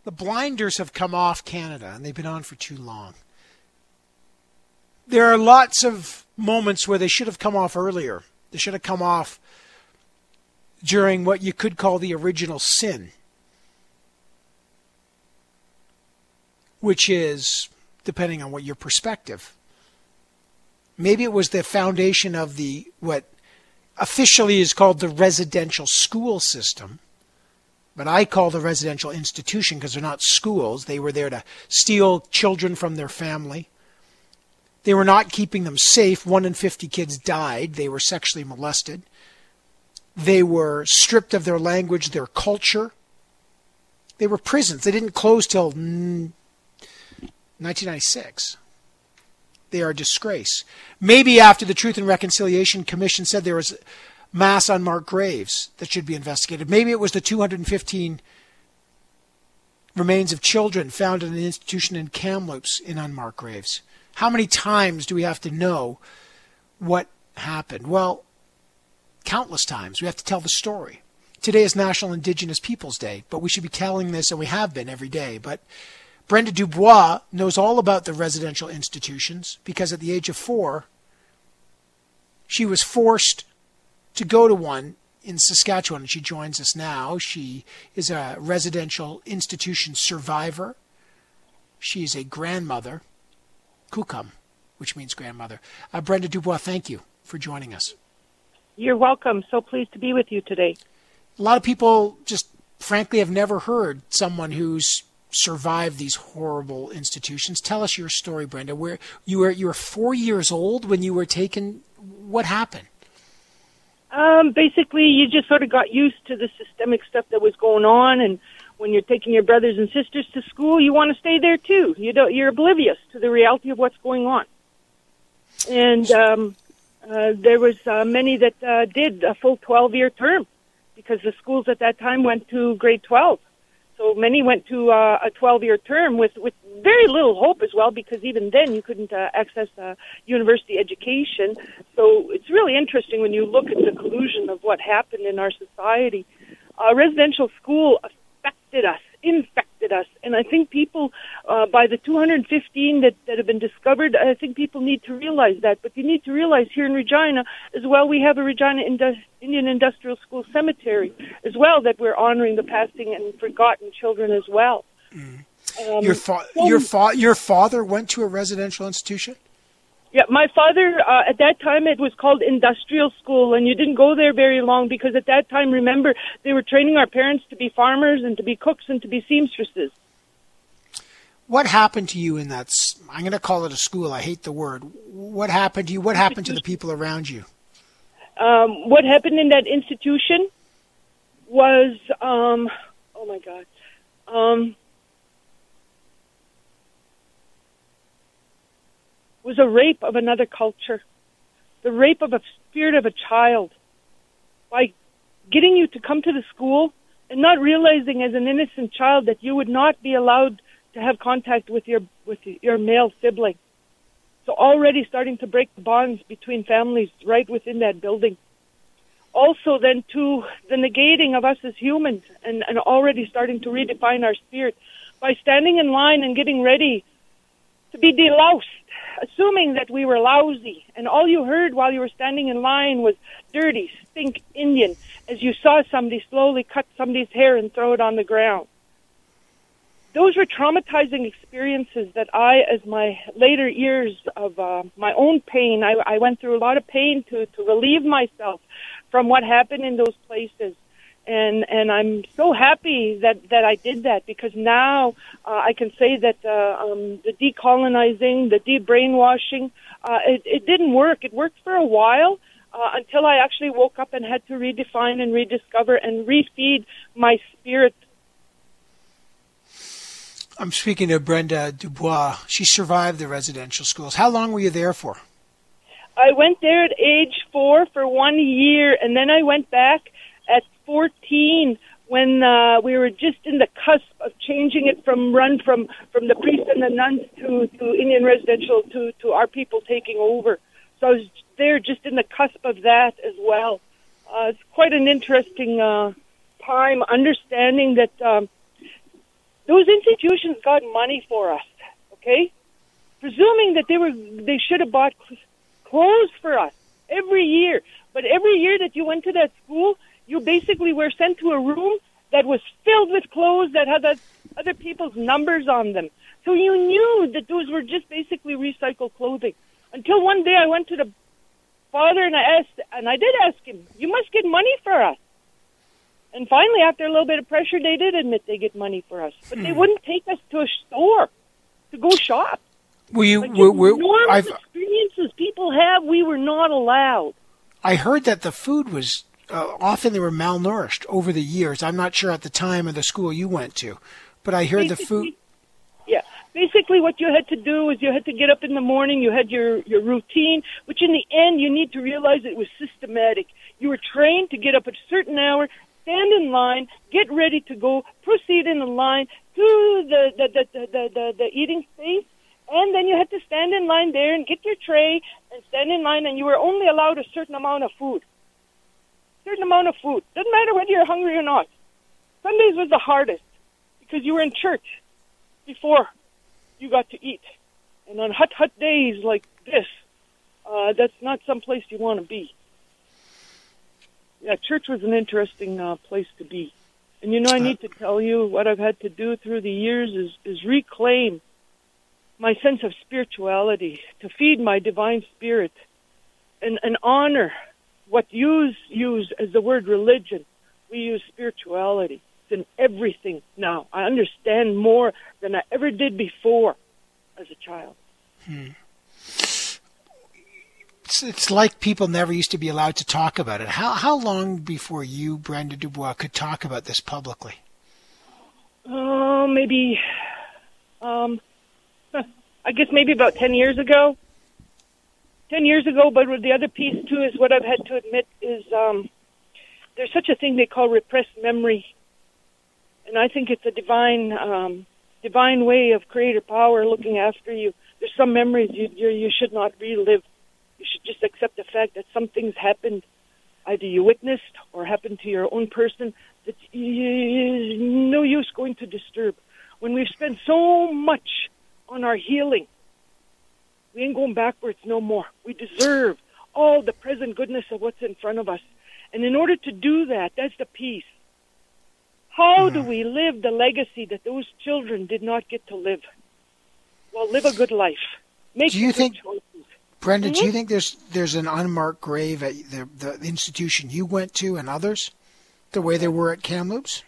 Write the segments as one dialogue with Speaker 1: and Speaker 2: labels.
Speaker 1: The blinders have come off Canada, and they've been on for too long. There are lots of moments where they should have come off earlier. They should have come off during what you could call the original sin, which is, depending on what your perspective, maybe it was the foundation of the what officially is called the residential school system, but I call the residential institution because they're not schools. They were there to steal children from their family. They were not keeping them safe. 1 in 50 kids died. They were sexually molested. They were stripped of their language, their culture. They were prisons. They didn't close till 1996. They are a disgrace. Maybe after the Truth and Reconciliation Commission said there was mass unmarked graves that should be investigated. Maybe it was the 215 remains of children found in an institution in Kamloops in unmarked graves. How many times do we have to know what happened? Well, countless times. We have to tell the story. Today is National Indigenous Peoples Day, but we should be telling this, and we have been every day. But Brenda Dubois knows all about the residential institutions because at the age of 4, she was forced to go to one in Saskatchewan, and she joins us now. She is a residential institution survivor. She is a grandmother, Kukam, which means grandmother. Brenda Dubois, thank you for joining us.
Speaker 2: You're welcome. So pleased to be with you today.
Speaker 1: A lot of people just frankly have never heard someone who's survived these horrible institutions. Tell us your story, Brenda. Where you were 4 years old when you were taken. What happened?
Speaker 2: Basically, you just sort of got used to the systemic stuff that was going on, and when you're taking your brothers and sisters to school, you want to stay there too. You're oblivious to the reality of what's going on. And there was many that did a full 12-year term because the schools at that time went to grade 12. So many went to a 12-year term with very little hope as well, because even then you couldn't access university education. So it's really interesting when you look at the collusion of what happened in our society. Residential school infected us. And I think people, by the 215 that have been discovered, I think people need to realize that. But you need to realize here in Regina as well, we have a Regina Indian Industrial School Cemetery as well, that we're honoring the passing and forgotten children as well.
Speaker 1: Mm. Your father went to a residential institution?
Speaker 2: Yeah, my father, at that time, it was called industrial school, and you didn't go there very long because at that time, remember, they were training our parents to be farmers and to be cooks and to be seamstresses.
Speaker 1: What happened to you in that, I'm going to call it a school, I hate the word. What happened to you? What happened to the people around you?
Speaker 2: What happened in that institution was, was a rape of another culture, the rape of a spirit of a child, by getting you to come to the school and not realizing as an innocent child that you would not be allowed to have contact with your male sibling. So already starting to break the bonds between families right within that building. Also then to the negating of us as humans and already starting to redefine our spirit by standing in line and getting ready to be deloused, assuming that we were lousy, and all you heard while you were standing in line was dirty, stink Indian, as you saw somebody slowly cut somebody's hair and throw it on the ground. Those were traumatizing experiences that I, as my later years of my own pain, I went through a lot of pain to relieve myself from what happened in those places. And I'm so happy that I did that, because now I can say that the decolonizing, the de-brainwashing, it didn't work. It worked for a while until I actually woke up and had to redefine and rediscover and refeed my spirit.
Speaker 1: I'm speaking to Brenda Dubois. She survived the residential schools. How long were you there for?
Speaker 2: I went there at age 4 for 1 year, and then I went back at 14 when we were just in the cusp of changing it from the priests and the nuns to Indian residential to our people taking over. So I was there just in the cusp of that as well. It's quite an interesting time, understanding that those institutions got money for us, okay? Presuming that they should have bought clothes for us every year. But every year that you went to that school, you basically were sent to a room that was filled with clothes that had other people's numbers on them. So you knew that those were just basically recycled clothing. Until one day I went to the father and I did ask him, you must get money for us. And finally, after a little bit of pressure, they did admit they get money for us. But they wouldn't take us to a store to go shop. Enormous experiences people have, we were not allowed.
Speaker 1: I heard that the food was, often they were malnourished over the years. I'm not sure at the time of the school you went to, but I heard the food.
Speaker 2: Yeah. Basically, what you had to do is you had to get up in the morning, you had your routine, which in the end, you need to realize it was systematic. You were trained to get up at a certain hour, stand in line, get ready to go, proceed in the line to the eating space, and then you had to stand in line there and get your tray and stand in line, and you were only allowed a certain amount of food. Certain amount of food. Doesn't matter whether you're hungry or not. Sundays was the hardest because you were in church before you got to eat. And on hot days like this, that's not some place you want to be. Yeah, church was an interesting place to be. And you know, I need to tell you what I've had to do through the years is reclaim my sense of spirituality, to feed my divine spirit, and honor what you use as the word religion. We use spirituality. It's in everything now. I understand more than I ever did before as a child.
Speaker 1: It's like people never used to be allowed to talk about it. How long before you, Brenda Dubois, could talk about this publicly?
Speaker 2: Maybe, I guess maybe about 10 years ago. 10 years ago, but the other piece, too, is what I've had to admit is there's such a thing they call repressed memory. And I think it's a divine way of creator power looking after you. There's some memories you should not relive. You should just accept the fact that some things happened, either you witnessed or happened to your own person, that no use going to disturb. When we've spent so much on our healing, we ain't going backwards no more. We deserve all the present goodness of what's in front of us. And in order to do that, that's the piece. How do we live the legacy that those children did not get to live? Well, live a good life. Make good choices.
Speaker 1: Brenda, do you think there's an unmarked grave at the institution you went to and others, the way there were at Kamloops?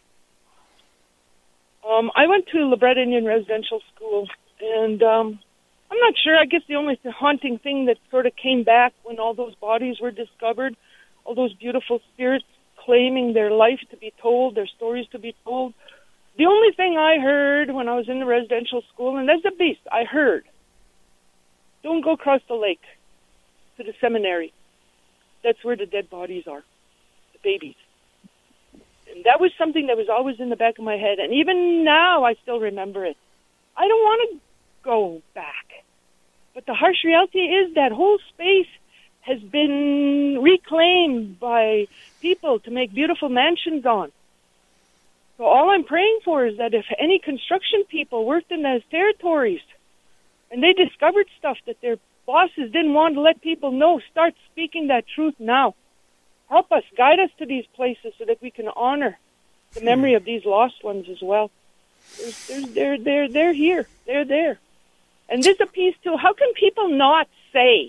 Speaker 2: I went to LeBret Indian Residential School, and I'm not sure. I guess the only haunting thing that sort of came back when all those bodies were discovered, all those beautiful spirits claiming their life to be told, their stories to be told. The only thing I heard when I was in the residential school, and that's the beast, I heard, don't go across the lake to the seminary. That's where the dead bodies are, the babies. And that was something that was always in the back of my head. And even now, I still remember it. I don't want to go back. But the harsh reality is that whole space has been reclaimed by people to make beautiful mansions on. So all I'm praying for is that if any construction people worked in those territories and they discovered stuff that their bosses didn't want to let people know, start speaking that truth now. Help us, guide us to these places so that we can honor the memory of these lost ones as well. They're here. They're there. And there's a piece too. How can people not say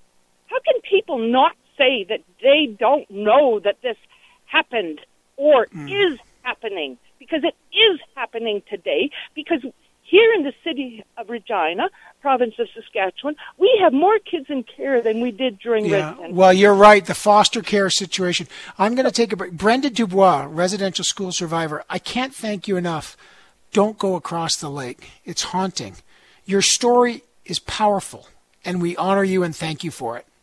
Speaker 2: that they don't know that this happened or is happening? Because it is happening today. Because here in the city of Regina, province of Saskatchewan, we have more kids in care than we did during residential.
Speaker 1: Well, you're right. The foster care situation. I'm going to take a break. Brenda Dubois, residential school survivor. I can't thank you enough. Don't go across the lake. It's haunting. Your story is powerful, and we honor you and thank you for it.